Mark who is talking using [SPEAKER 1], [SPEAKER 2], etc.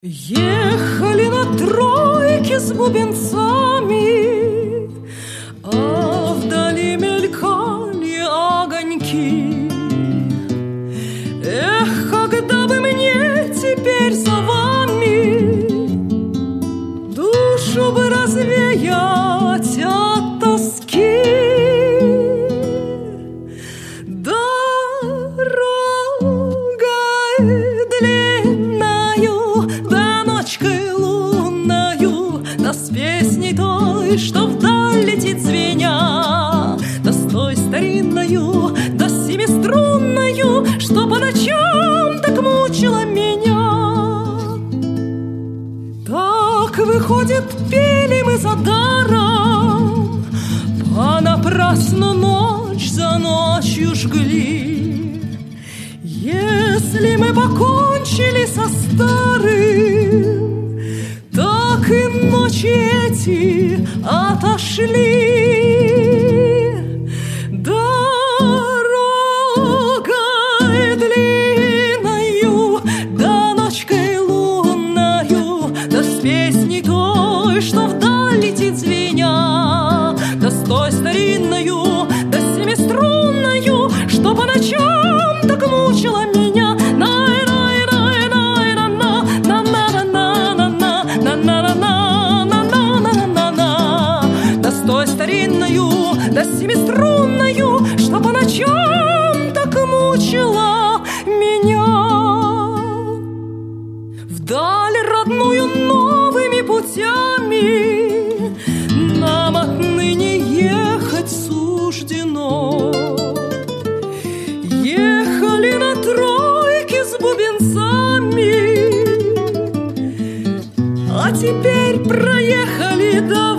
[SPEAKER 1] Ехали на тройке с бубенцами, а вдали мелькали огоньки. Эх, когда бы мне теперь за вами душу бы развеять от тоски. Дорогой длинною, да ночкой лунною, да с песней той, что вдаль летит звеня, да с той старинною, да с семиструнною, что по ночам так мучила меня. Так, выходит, пели мы за даром, понапрасну ночь за ночью жгли. Если мы покончили со старым, так и ночи эти отошли. Дорогой длинною, да ночкой лунною, да с песней той, что вдаль летит звеня, да с той старинною, да с семиструнною, что по ночам так мучила меня. Да с той старинною, да с семиструнною, что по ночам так мучила меня. Вдаль родную новыми путями нам отныне ехать суждено. Ехали на тройке с бубенцами, а теперь проехали до